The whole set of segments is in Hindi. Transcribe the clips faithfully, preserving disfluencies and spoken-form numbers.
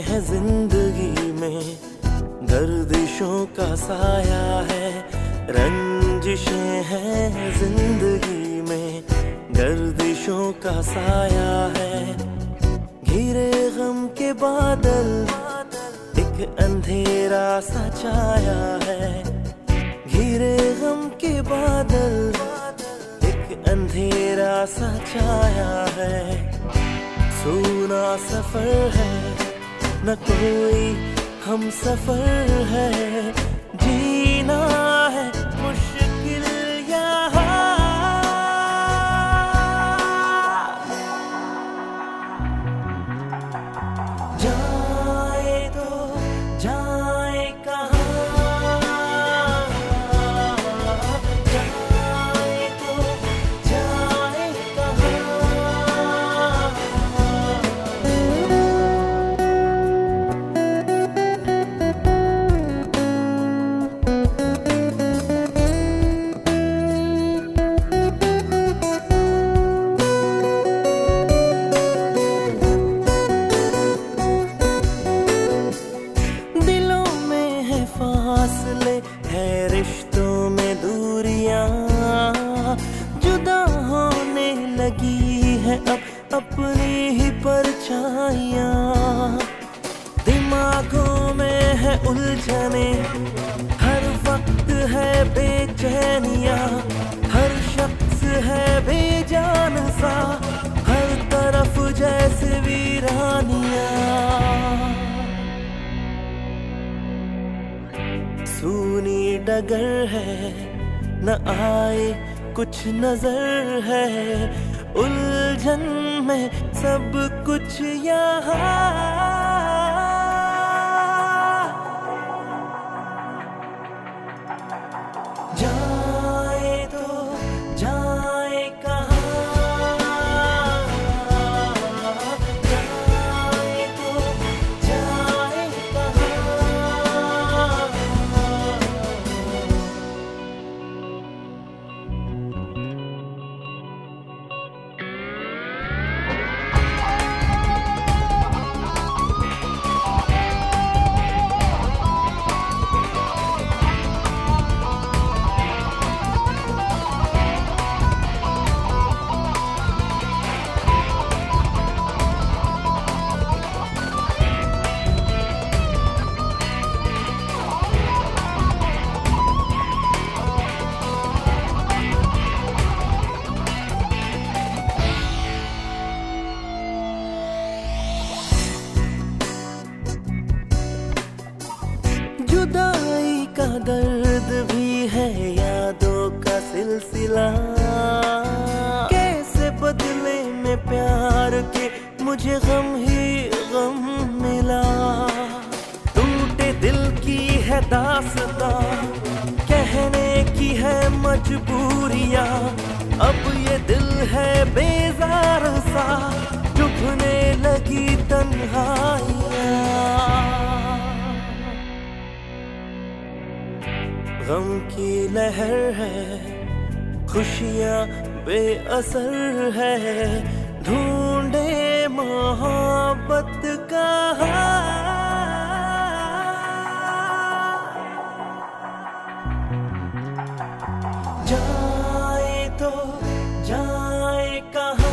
है जिंदगी में, गर्दिशों का साया है, रंजिशें हैं जिंदगी में, गर्दिशों का साया है। घिरे गम के बादल, एक अंधेरा सा छाया है। घिरे गम के बादल, एक अंधेरा सा छाया है। सूना सफर है, न कोई हम सफर है, जीना है मुश्किल यहाँ। जाए तो जाए कहाँ, जाए तो जाए कहाँ। फासले है रिश्तों में दूरियां, जुदा होने लगी है अब अपनी ही परछाइयां। दिमागों में है उलझने, हर वक्त है बेचैनियां, हर शख्स है बेजान सा, हर तरफ जैसे वीरानियां। सूनी डगर है, न आए कुछ नजर है, उलझन में सब कुछ यहाँ। जाए तो जाए कहाँ, जाए तो जाए कहाँ। जुदाई का दर्द भी है यादों का सिलसिला, कैसे बदले में प्यार के मुझे गम ही गम मिला। टूटे दिल की है दास्तां, कहने की है मजबूरियां, अब ये दिल है बेजार सा, चुभने लगी तन्हाइयां। गम की लहर है, खुशियाँ बेअसर है, ढूंढे मोहब्बत कहाँ। जाए तो जाए कहाँ,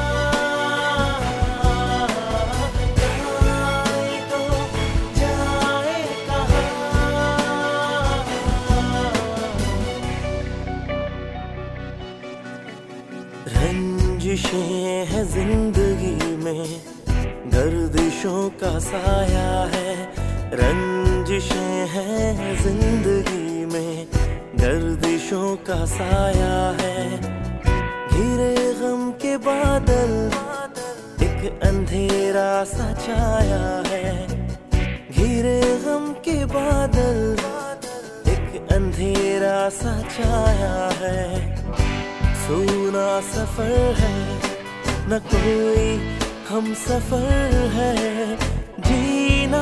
रंजिशें हैं जिंदगी में, गर्दिशों का साया है, रंजिशें हैं जिंदगी में, गर्दिशों का साया है। घिरे गम के बादल, एक अंधेरा सा छाया है। घिरे गम के बादल, एक अंधेरा सा छाया है। सूना सफर है, न कोई हम सफर है, जीना